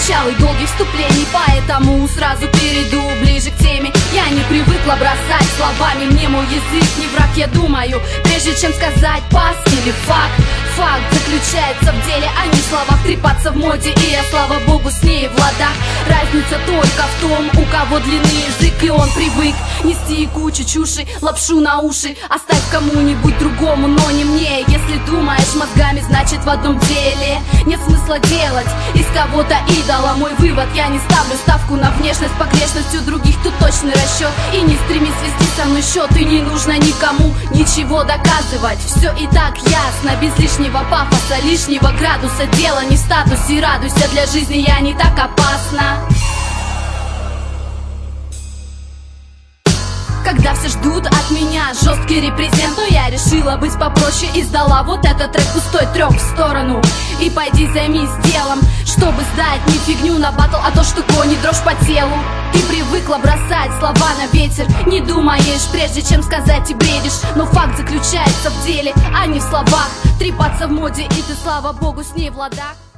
начала и долгих вступлений, поэтому сразу перейду ближе к теме. Я не привыкла бросать словами, мне мой язык не враг, я думаю, прежде чем сказать пас или факт. Факт заключается в деле, а не в словах. Трепаться в моде, и я, слава богу, с ней в ладах. Разница только в том, у кого длинный язык, и он привык нести кучу чуши, лапшу на уши. Оставь кому-нибудь другому, но не мне. Если думаешь мозгами, значит в одном деле нет смысла делать из кого-то идола. Мой вывод: я не ставлю ставку на внешность, погрешность у других тут точный расчет. И не стремись свести со мной счет, и не нужно никому ничего доказывать. Все и так ясно, без лишнего пафоса, лишнего градуса. Дело не в статусе, радуйся, для жизни я не так опасна. Когда все ждут от меня жесткий репрезент, то я решила быть попроще и сдала вот этот трек пустой трек в сторону. И пойди займись делом, чтобы сдать не фигню на батл, а то, что гонит дрожь по телу. Ты привыкла бросать слова на ветер, не думаешь, прежде чем сказать, и бредишь. Но факт заключается в деле, а не в словах. Трепаться в моде, и ты, слава богу, с ней в ладах.